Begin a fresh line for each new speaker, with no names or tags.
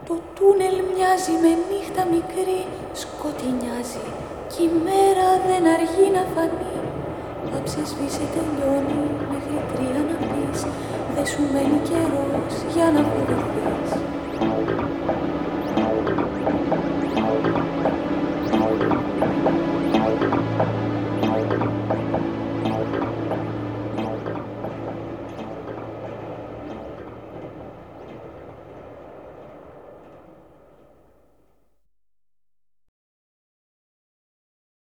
Το τούνελ μοιάζει με νύχτα μικρή, σκοτεινιάζει κι η μέρα δεν αργεί να φανεί. Θα ψεσβήσει, τελειώνει, μέχρι 3 να πεις, δε σου μένει καιρός για να φοβηθείς.